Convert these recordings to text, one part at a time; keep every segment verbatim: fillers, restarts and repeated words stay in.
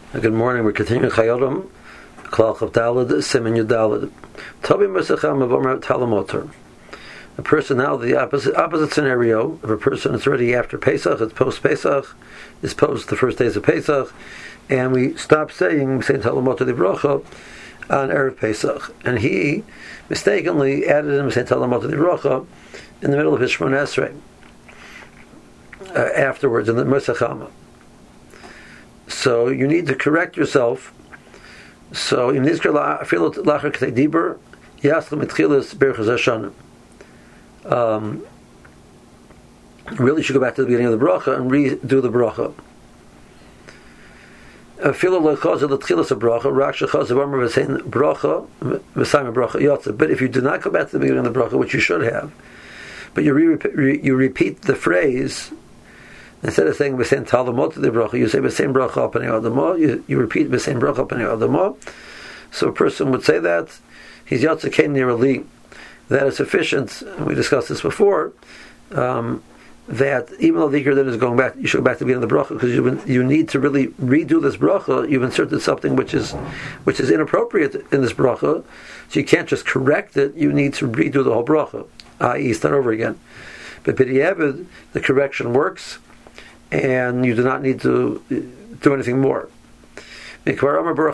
Good morning. We're continuing Chayodam, Klal Chav Daled, Siman Yud Daled. Tobi Mesacham Avomer Talamotor. A person now, the opposite opposite scenario of a person that's already after Pesach, it's post Pesach, is post the first days of Pesach, and we stop saying we say Talamotor the Bracha on Erev Pesach, and he mistakenly added him say Talamotor the Bracha in the middle of his Shmona Esrei uh, afterwards in the Mesachama. So you need to correct yourself. So in this um really should go back to the beginning of the bracha and redo the bracha. But if you do not go back to the beginning of the bracha, which you should have, but you re- you repeat the phrase. Instead of saying b'sein talamot to the bracha, you say b'sein bracha al panei adama. You you repeat b'sein bracha al panei adama. So a person would say that he's yatsa kein nirali. That is sufficient. We discussed this before. Um, that even though the ikar then is going back, you should go back to the beginning of the bracha because you you need to really redo this bracha. You've inserted something which is which is inappropriate in this bracha, so you can't just correct it. You need to redo the whole bracha, that is, start over again. But b'diavad, the correction works, and you do not need to do anything more. Now, if you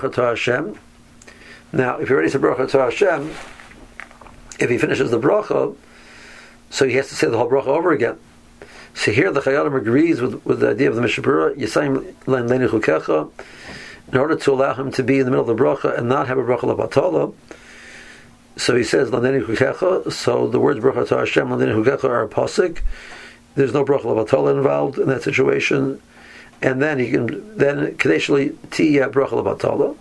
already said bracha to Hashem, if he finishes the bracha, so he has to say the whole bracha over again. So here the Chayadim agrees with, with the idea of the Mishnah Berurah, Yisayim lein leini chukecha, in order to allow him to be in the middle of the bracha and not have a bracha levatala. So he says leini chukecha. So the words bracha to Hashem leini chukecha are a pasuk. There's no bracha levatala involved in that situation, and then he can then kadeshli tiya bracha levatala.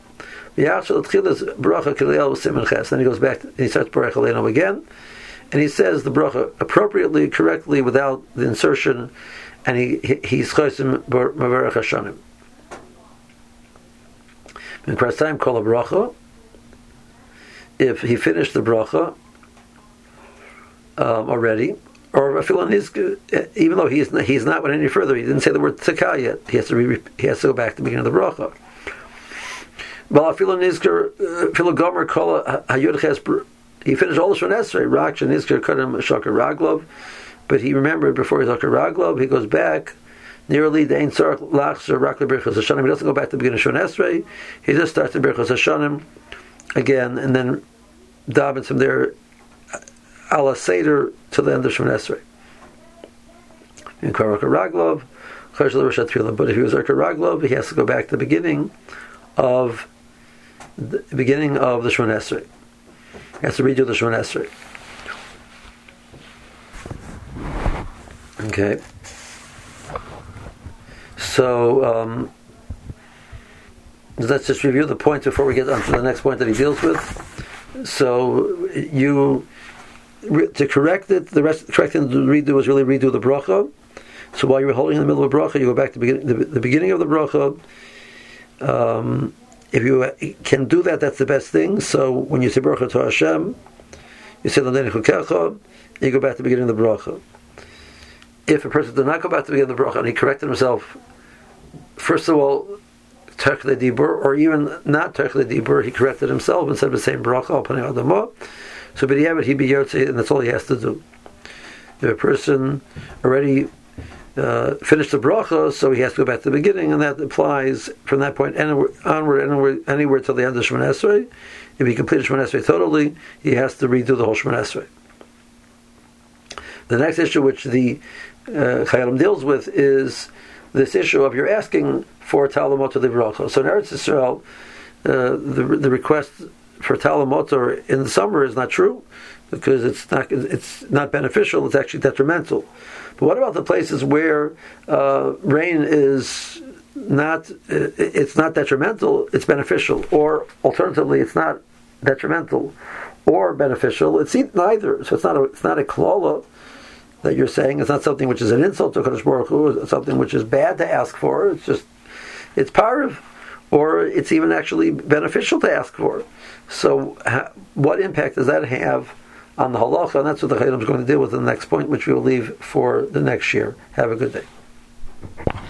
Then he goes back. To, he starts bracha leino again, and he says the bracha appropriately, correctly, without the insertion, and he he he's chosim mavarach hashanim. In time call a bracha. If he finished the bracha um, already. Or even though he's not, he's not went any further, he didn't say the word tzaka yet. He has to re, he has to go back to the beginning of the bracha. Well, Gomer he finished all the Shmona Esrei, Rak Shenizker Kadam Shakar Raglov, but he remembered before he Shakar Raglov. He goes back nearly the Ein Tzarach Lachzer Rak LeBirchos Hashanim. He doesn't go back to the beginning of Shmona Esrei. He just starts the Birchos Hashanim again, and then davens from there ala seder to the end of Shmona Esrei. In Karaka Raglov, but if he was Karaka Raglov, he has to go back to the beginning of the beginning of the Shmona Esrei. He has to redo the Shmona Esrei. Okay. So um, let's just review the points before we get on to the next point that he deals with. So you. To correct it, the rest correcting to redo is really redo the bracha. So while you're holding in the middle of a bracha, you go back to begin, the, the beginning of the bracha. Um, if you can do that, that's the best thing. So when you say bracha to Hashem, you say l'nei chukecha, you go back to the beginning of the bracha. If a person did not go back to the beginning of the bracha and he corrected himself, first of all, terch le dibur, or even not terch le dibur, he corrected himself instead of the same bracha al panei adama. So, but yeah, but he'd be yotze, and that's all he has to do. If a person already uh, finished the bracha, so he has to go back to the beginning, and that applies from that point anywhere, onward, anywhere, anywhere till the end of Shmona Esrei. If he completed Shmona Esrei totally, he has to redo the whole Shmona Esrei. The next issue which the uh, Chayadim deals with is this issue of you're asking for talamot to the bracha. So in Eretz Yisrael, uh, the the request for talamotor in the summer is not true because it's not it's not beneficial. It's actually detrimental. But what about the places where uh, rain is not it's not detrimental? It's beneficial, or alternatively, it's not detrimental or beneficial. It's neither. So it's not a it's not a klala that you're saying. It's not something which is an insult to Kadosh Baruch Hu. It's something which is bad to ask for. It's just it's parav. Or it's even actually beneficial to ask for. So, ha, what impact does that have on the halacha? And that's what the Chayyim is going to deal with in the next point, which we will leave for the next year. Have a good day.